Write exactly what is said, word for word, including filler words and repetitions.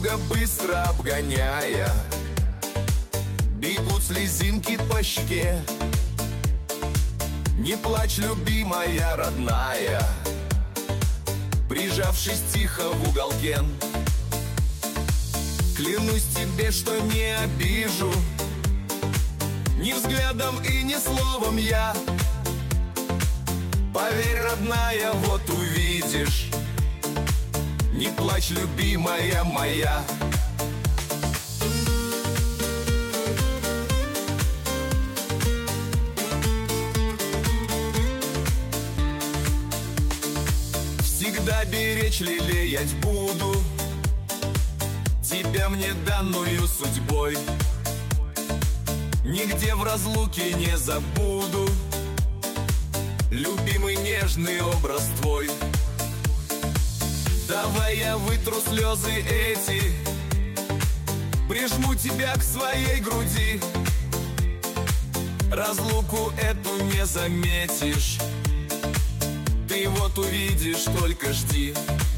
друга быстро обгоняя, бегут слезинки по щеке. Не плачь, любимая родная, прижавшись тихо в уголке. Клянусь тебе, что не обижу ни взглядом и ни словом я. Поверь, родная, вот увидишь. Не плачь, любимая моя. Всегда беречь, лелеять буду тебя, мне данную судьбой. Нигде в разлуке не забуду любимый нежный образ твой. Давай я вытру слезы эти, прижму тебя к своей груди. Разлуку эту не заметишь, ты вот увидишь, только жди.